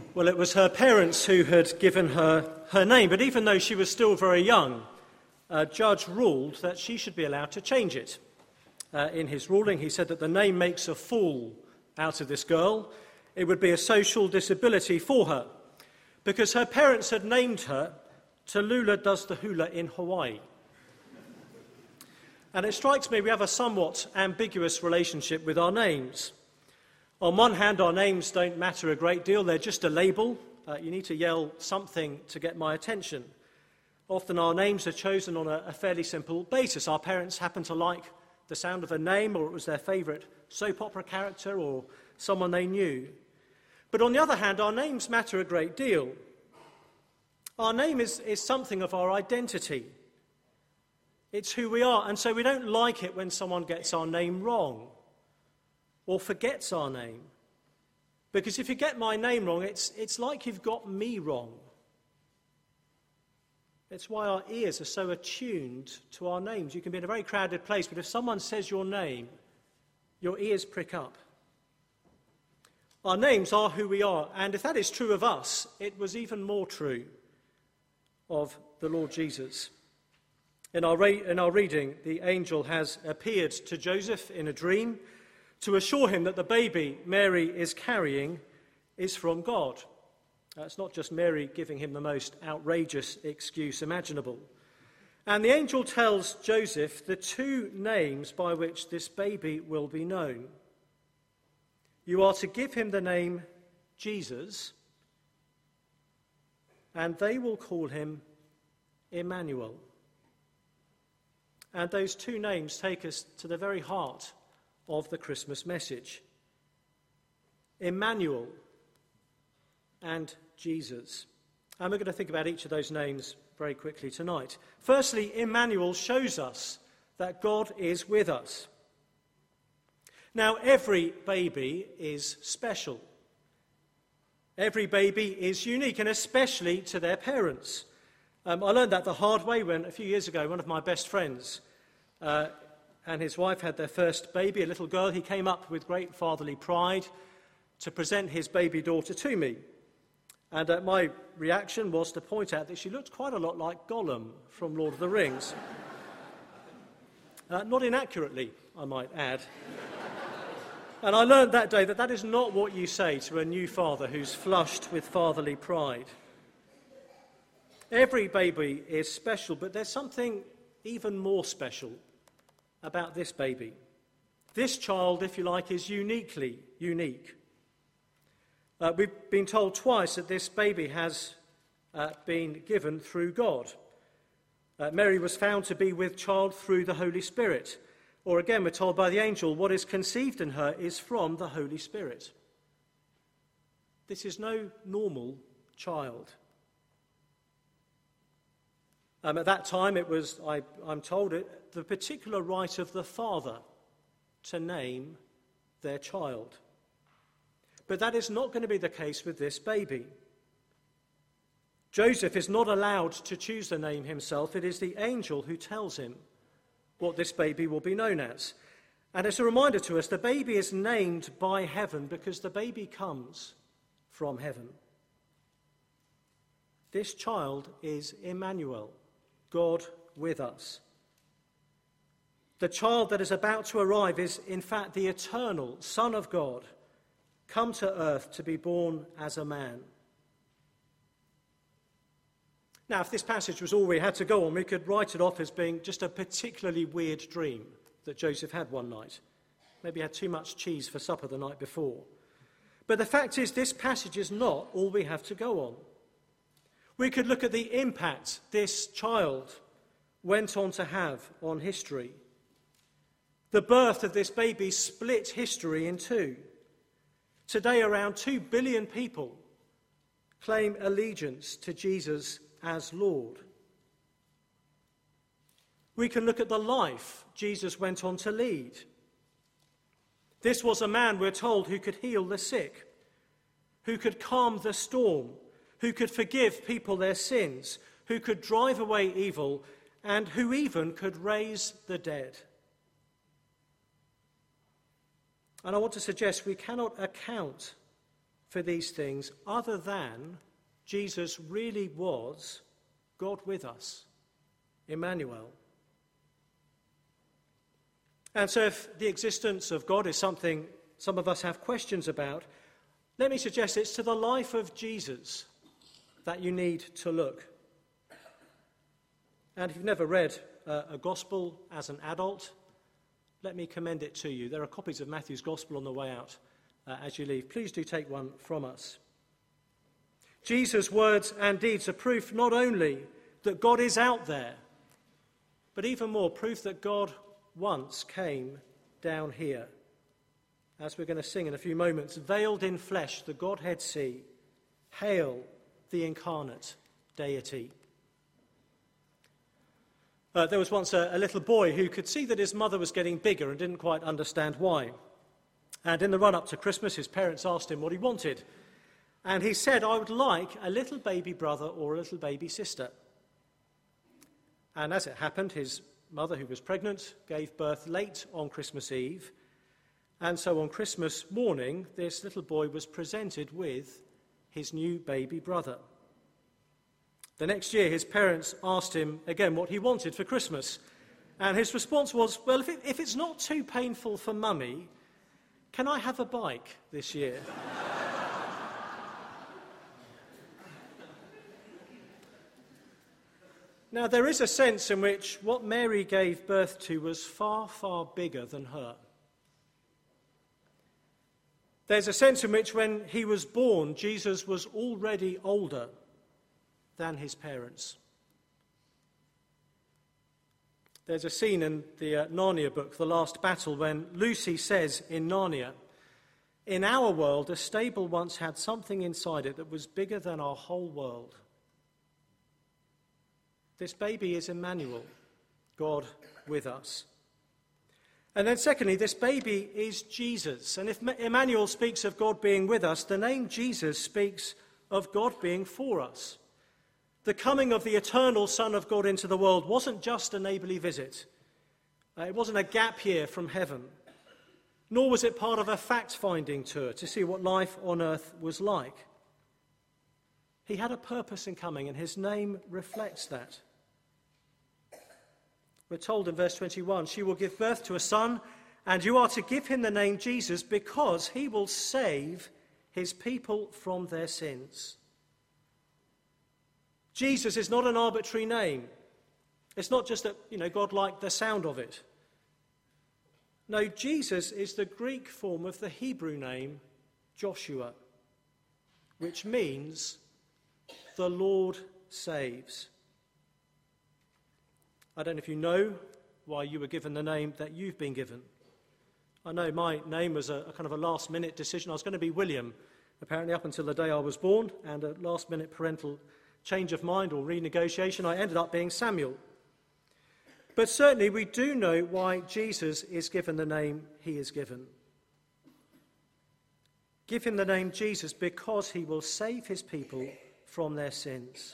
Well, it was her parents who had given her her name, but even though she was still very young, a judge ruled that she should be allowed to change it. In his ruling, he said that the name makes a fool out of this girl. It would be a social disability for her, because her parents had named her Tallulah Does the Hula in Hawaii. And it strikes me we have a somewhat ambiguous relationship with our names. On one hand, our names don't matter a great deal. They're just a label. You need to yell something to get my attention. Often our names are chosen on a fairly simple basis. Our parents happen to like the sound of a name, or it was their favourite soap opera character or someone they knew. But on the other hand, our names matter a great deal. Our name is something of our identity. It's who we are, and so we don't like it when someone gets our name wrong or forgets our name. Because if you get my name wrong, it's like you've got me wrong. It's why our ears are so attuned to our names. You can be in a very crowded place, but if someone says your name, your ears prick up. Our names are who we are, and if that is true of us, it was even more true of the Lord Jesus. In our reading, the angel has appeared to Joseph in a dream to assure him that the baby Mary is carrying is from God. It's not just Mary giving him the most outrageous excuse imaginable. And the angel tells Joseph the two names by which this baby will be known. You are to give him the name Jesus, and they will call him Emmanuel. And those two names take us to the very heart of the Christmas message. Emmanuel and Jesus. And we're going to think about each of those names very quickly tonight. Firstly, Emmanuel shows us that God is with us. Now, every baby is special. Every baby is unique, and especially to their parents. I learned that the hard way when, a few years ago, one of my best friends and his wife had their first baby, a little girl. He came up with great fatherly pride to present his baby daughter to me. And my reaction was to point out that she looked quite a lot like Gollum from Lord of the Rings. Not inaccurately, I might add. And I learned that day that that is not what you say to a new father who's flushed with fatherly pride. Every baby is special, but there's something even more special about this baby. This child, if you like, is uniquely unique. We've been told twice that this baby has been given through God. Mary was found to be with child through the Holy Spirit. Or again, we're told by the angel, what is conceived in her is from the Holy Spirit. This is no normal child. At that time, it was, I'm told, the particular right of the father to name their child. But that is not going to be the case with this baby. Joseph is not allowed to choose the name himself. It is the angel who tells him what this baby will be known as. And it's a reminder to us, the baby is named by heaven because the baby comes from heaven. This child is Emmanuel, God with us. The child that is about to arrive is, in fact, the eternal Son of God, come to earth to be born as a man. Now, if this passage was all we had to go on, we could write it off as being just a particularly weird dream that Joseph had one night. Maybe he had too much cheese for supper the night before. But the fact is, this passage is not all we have to go on. We could look at the impact this child went on to have on history. The birth of this baby split history in two. Today, around 2 billion people claim allegiance to Jesus as Lord. We can look at the life Jesus went on to lead. This was a man, we're told, who could heal the sick, who could calm the storm, who could forgive people their sins, who could drive away evil, and who even could raise the dead. And I want to suggest we cannot account for these things other than Jesus really was God with us, Emmanuel. And so if the existence of God is something some of us have questions about, let me suggest it's to the life of Jesus that you need to look. And if you've never read a gospel as an adult, let me commend it to you. There are copies of Matthew's Gospel on the way out as you leave. Please do take one from us. Jesus' words and deeds are proof not only that God is out there, but even more, proof that God once came down here. As we're going to sing in a few moments, veiled in flesh, the Godhead see. Hail the incarnate deity. There was once a little boy who could see that his mother was getting bigger and didn't quite understand why. And in the run-up to Christmas, his parents asked him what he wanted. And he said, "I would like a little baby brother or a little baby sister." And as it happened, his mother, who was pregnant, gave birth late on Christmas Eve. And so on Christmas morning, this little boy was presented with his new baby brother. The next year, his parents asked him again what he wanted for Christmas. And his response was, "Well, if it's not too painful for Mummy, can I have a bike this year?" Now, there is a sense in which what Mary gave birth to was far, far bigger than her. There's a sense in which when he was born, Jesus was already older than his parents. There's a scene in the Narnia book, The Last Battle, when Lucy says in Narnia, "In our world, a stable once had something inside it that was bigger than our whole world." This baby is Emmanuel, God with us. And then secondly, this baby is Jesus. And if Emmanuel speaks of God being with us, the name Jesus speaks of God being for us. The coming of the eternal Son of God into the world wasn't just a neighbourly visit. It wasn't a gap year from heaven. Nor was it part of a fact-finding tour to see what life on earth was like. He had a purpose in coming, and his name reflects that. We're told in verse 21, "She will give birth to a son, and you are to give him the name Jesus because he will save his people from their sins." Jesus is not an arbitrary name. It's not just that, God liked the sound of it. No, Jesus is the Greek form of the Hebrew name Joshua, which means the Lord saves. I don't know if you know why you were given the name that you've been given. I know my name was a kind of a last-minute decision. I was going to be William, apparently up until the day I was born, and a last-minute parental change of mind or renegotiation, I ended up being Samuel. But certainly we do know why Jesus is given the name he is given. Give him the name Jesus because he will save his people from their sins.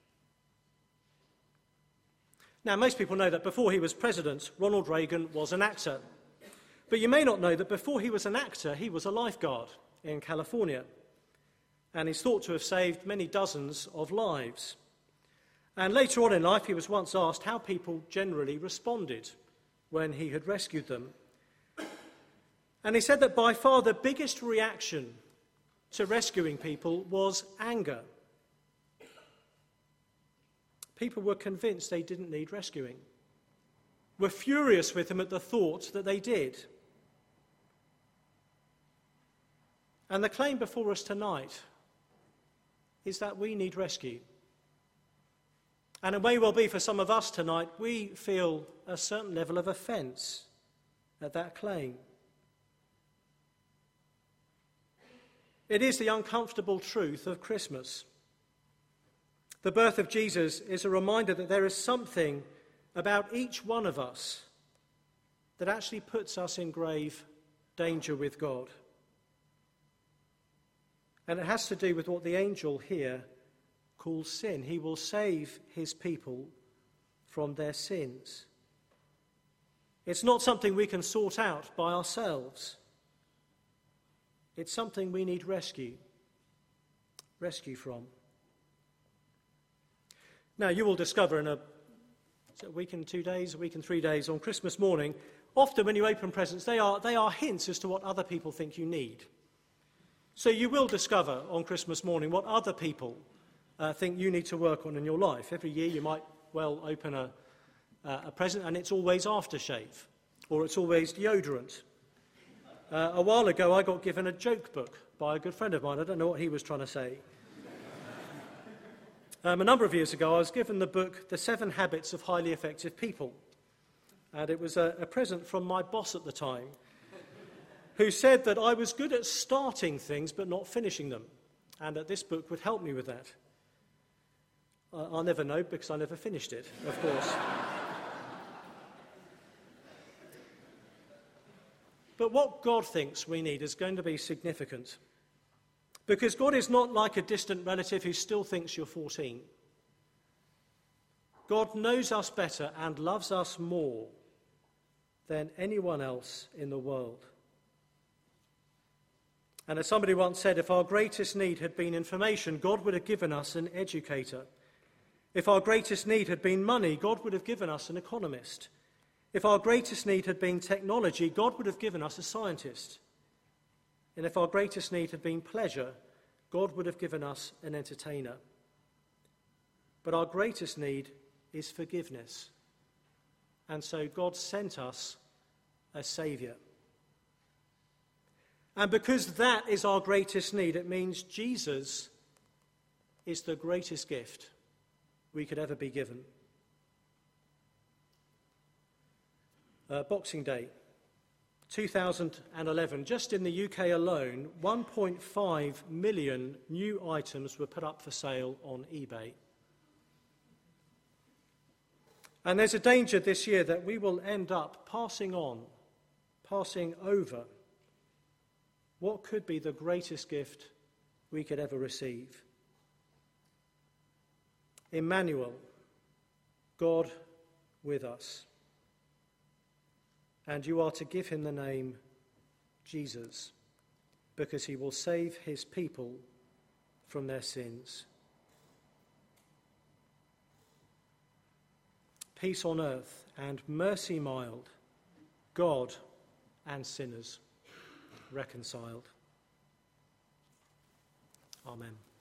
Now, most people know that before he was president, Ronald Reagan was an actor. But you may not know that before he was an actor, he was a lifeguard in California. And he's thought to have saved many dozens of lives. And later on in life, he was once asked how people generally responded when he had rescued them. And he said that by far the biggest reaction to rescuing people was anger. People were convinced they didn't need rescuing, were furious with him at the thought that they did. And the claim before us tonight is that we need rescue. And it may well be for some of us tonight, we feel a certain level of offence at that claim. It is the uncomfortable truth of Christmas. The birth of Jesus is a reminder that there is something about each one of us that actually puts us in grave danger with God. And it has to do with what the angel here calls sin. He will save his people from their sins. It's not something we can sort out by ourselves. It's something we need rescue rescue from. Now, you will discover in a week and 2 days, a week and 3 days, on Christmas morning, often when you open presents, they are hints as to what other people think you need. So you will discover on Christmas morning what other people think you need to work on in your life. Every year you might well open a present and it's always aftershave, or it's always deodorant. A while ago I got given a joke book by a good friend of mine. I don't know what he was trying to say. A number of years ago, I was given the book, The 7 Habits of Highly Effective People. And it was a present from my boss at the time, who said that I was good at starting things but not finishing them, and that this book would help me with that. I'll never know because I never finished it, of course. But what God thinks we need is going to be significant. Because God is not like a distant relative who still thinks you're 14. God knows us better and loves us more than anyone else in the world. And as somebody once said, if our greatest need had been information, God would have given us an educator. If our greatest need had been money, God would have given us an economist. If our greatest need had been technology, God would have given us a scientist. And if our greatest need had been pleasure, God would have given us an entertainer. But our greatest need is forgiveness. And so God sent us a Saviour. And because that is our greatest need, it means Jesus is the greatest gift we could ever be given. Boxing Day 2011, just in the UK alone, 1.5 million new items were put up for sale on eBay. And there's a danger this year that we will end up passing over what could be the greatest gift we could ever receive. Emmanuel, God with us. And you are to give him the name Jesus, because he will save his people from their sins. Peace on earth and mercy mild, God and sinners reconciled. Amen.